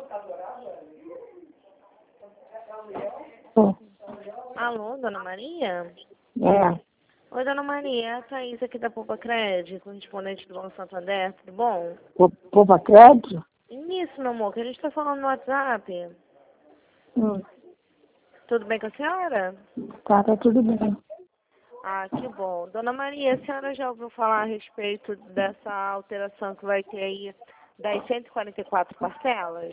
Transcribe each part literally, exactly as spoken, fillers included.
Oh. Alô, dona Maria? É. Oi, dona Maria, é a Thaís aqui da Poupa Crédito, correspondente do Banco Santander, tudo bom? Poupa Crédito? Isso, meu amor, que a gente tá falando no WhatsApp. Hum. Tudo bem com a senhora? Tá, tá tudo bem. Ah, que bom. Dona Maria, a senhora já ouviu falar a respeito dessa alteração que vai ter aí das cento e quarenta e quatro parcelas?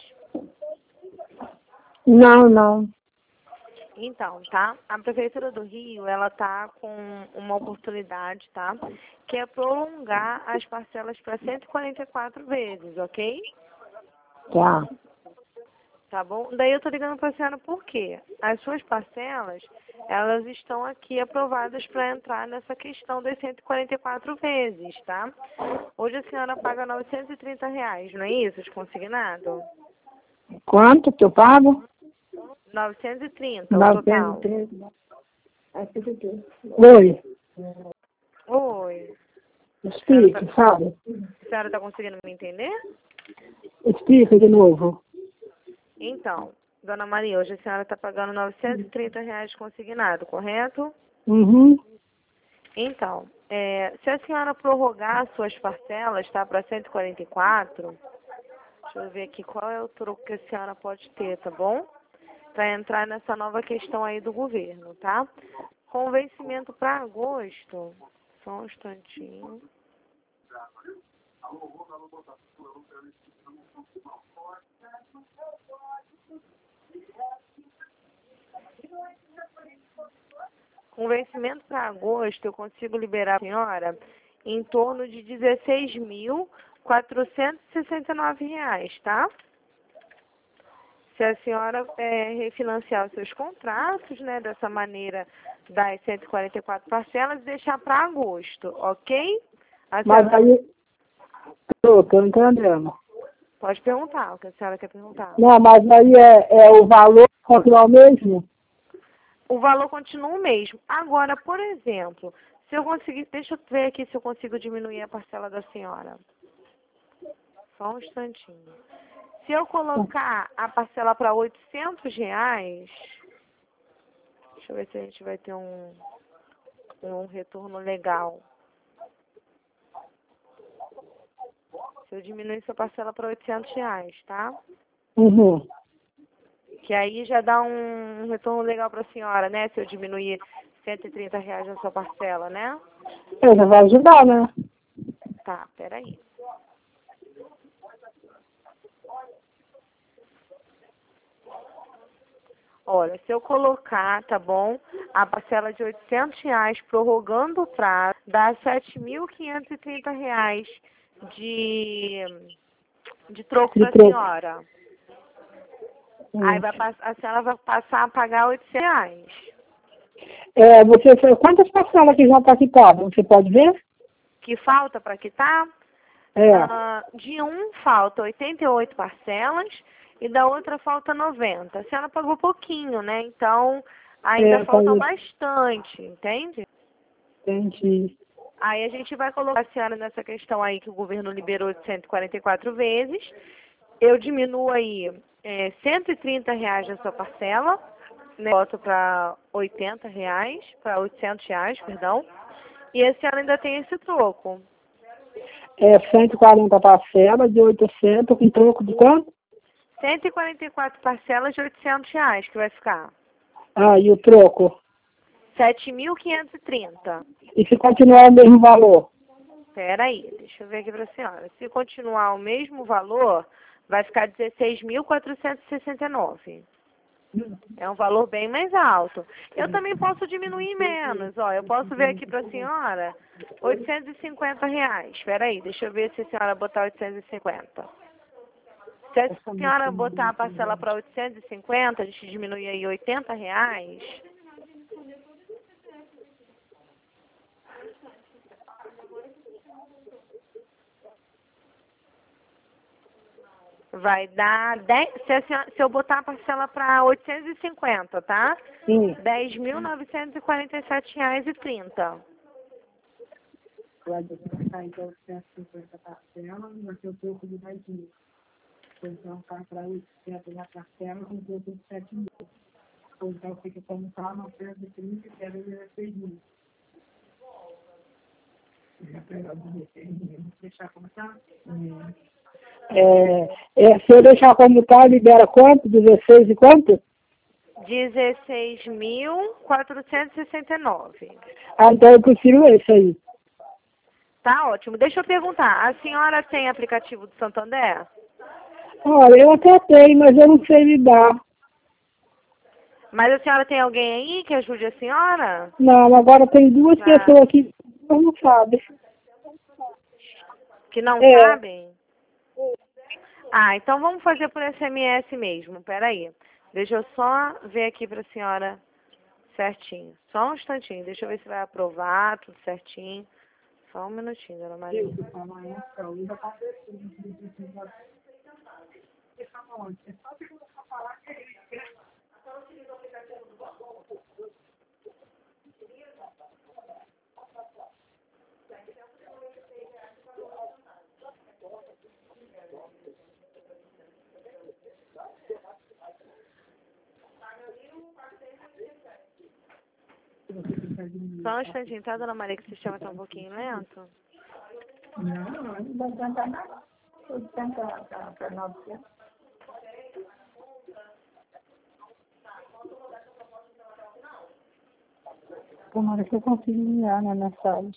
Não, não. Então, tá? A Prefeitura do Rio, ela tá com uma oportunidade, tá? Que é prolongar as parcelas para cento e quarenta e quatro vezes, ok? Tá. Tá bom? Daí eu tô ligando pra senhora por quê? As suas parcelas, elas estão aqui aprovadas para entrar nessa questão das cento e quarenta e quatro vezes, tá? Hoje a senhora paga novecentos e trinta reais, não é isso? Consignado? Quanto que eu pago? novecentos e trinta o total. Oi. Oi. Explique, tá... sabe? A senhora tá conseguindo me entender? Explica de novo. Então, dona Maria, hoje a senhora está pagando novecentos e trinta reais consignado, correto? Uhum. Então, é, se a senhora prorrogar suas parcelas, tá, para cento e quarenta e quatro, deixa eu ver aqui qual é o troco que a senhora pode ter, tá bom? Para entrar nessa nova questão aí do governo, tá? Com vencimento para agosto, só um instantinho. Com vencimento para agosto, eu consigo liberar a senhora em torno de dezesseis mil quatrocentos e sessenta e nove reais, tá? Se a senhora é, refinanciar os seus contratos, né, dessa maneira das cento e quarenta e quatro parcelas e deixar para agosto, ok? A Mas senhora aí... Tô, tô entendendo. pode perguntar o que a senhora quer perguntar. Não, mas aí é, é o valor continua o mesmo? O valor continua o mesmo. Agora, por exemplo, se eu conseguir, deixa eu ver aqui se eu consigo diminuir a parcela da senhora. Só um instantinho. Se eu colocar a parcela para oitocentos reais, deixa eu ver se a gente vai ter um, um retorno legal. Se eu diminuir essa parcela para oitocentos reais, tá? Uhum. Que aí já dá um retorno legal para a senhora, né? Se eu diminuir cento e trinta reais na sua parcela, né? É, já vai ajudar, né? Tá, peraí. Olha, se eu colocar, tá bom, a parcela de oitocentos reais prorrogando o prazo, dá sete mil quinhentos e trinta reais de, de troco De para a troco. senhora. Hum. Aí vai, pass- a senhora vai passar a pagar oitocentos reais. É, você, quantas parcelas que já está quitada? Você pode ver? Que falta para quitar? É. Ah, de um falta oitenta e oito parcelas e da outra falta noventa. A senhora pagou pouquinho, né? Então ainda É, tá faltam aí. bastante, entende? Entendi. Aí a gente vai colocar a senhora nessa questão aí que o governo liberou de cento e quarenta e quatro vezes. Eu diminuo aí é, cento e trinta reais na sua parcela, né? Boto para oitenta reais, para oitocentos reais, perdão. E a senhora ainda tem esse troco. É cento e quarenta parcelas de oitocentos com troco de quanto? cento e quarenta e quatro parcelas de oitocentos reais que vai ficar. Ah, e o troco? sete mil quinhentos e trinta. E se continuar o mesmo valor? Espera aí, deixa eu ver aqui para a senhora. Se continuar o mesmo valor, vai ficar dezesseis mil quatrocentos e sessenta e nove. É um valor bem mais alto. Eu também posso diminuir menos, ó. Eu posso ver aqui para a senhora oitocentos e cinquenta reais. Espera aí, deixa eu ver se a senhora botar oitocentos e cinquenta. Se a senhora botar a parcela para oitocentos e cinquenta, a gente diminui aí oitenta reais. Vai dar dez, se, a senhora, se eu botar a parcela para oitocentos e cinquenta, tá? Sim. dez mil novecentos e quarenta e sete reais e trinta. Vai deixar então oitocentos e cinquenta parcelas, vai ter o troco de dez mil. Então, tá para oitocentos na parcela, com outros sete mil. Então, fica como tá uma perda de trinta e quero dezesseis mil. Já pegar dezesseis mil, deixar como tá? É, é, se eu deixar como tá, libera quanto? dezesseis e quanto? dezesseis mil quatrocentos e sessenta e nove. Ah, então eu prefiro esse aí. Tá ótimo. Deixa eu perguntar, a senhora tem aplicativo do Santander? Olha, eu até tenho, mas eu não sei lidar. Mas a senhora tem alguém aí que ajude a senhora? Não, agora tem duas Ah, pessoas aqui que não sabem. que não É. sabem? Ah, então vamos fazer por S M S mesmo. Peraí. Deixa eu só ver aqui para a senhora certinho. Só um instantinho. Deixa eu ver se vai aprovar tudo certinho. Só um minutinho, dona Maria. Só um instantinho, tá, dona Maria, que o sistema está um pouquinho lento? Não, não vai tentar nada. Vou tentar para novecentos. Tomara que eu consiga enviar na mensagem.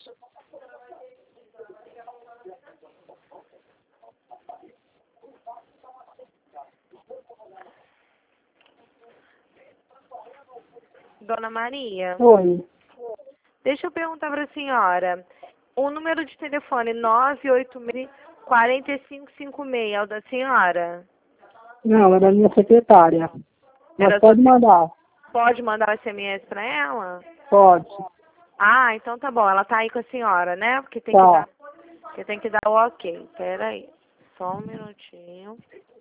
Dona Maria, Oi. deixa eu perguntar para a senhora. O número de telefone nove oito seis, quatro cinco cinco seis é o da senhora? Não, é da minha secretária. Mas Era pode só- mandar. Pode mandar o S M S para ela? Pode. Ah, então tá bom. Ela tá aí com a senhora, né? Porque tem Tá. que dar, porque tem que dar o ok. Pera aí. Só um minutinho.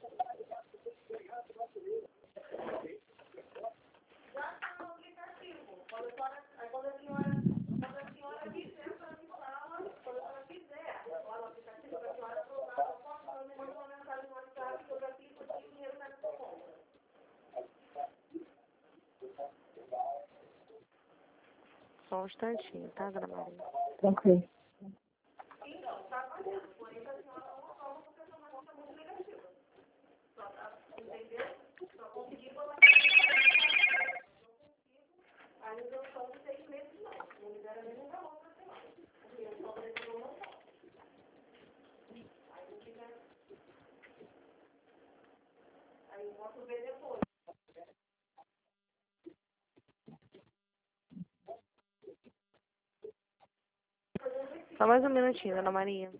Só um instantinho, tá, dona Maria? Ok. Só mais um minutinho, dona Maria.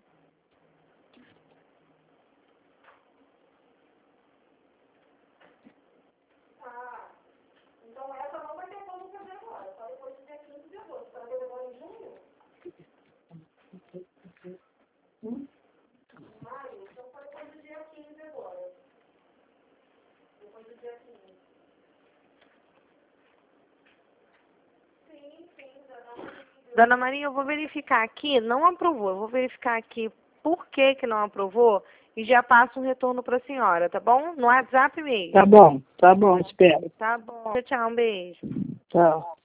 Dona Maria, eu vou verificar aqui, não aprovou. Eu vou verificar aqui por que que não aprovou e já passo um retorno para a senhora, tá bom? No WhatsApp mesmo. Tá bom, tá bom, espero. Tá bom. Tchau, um beijo. Tchau.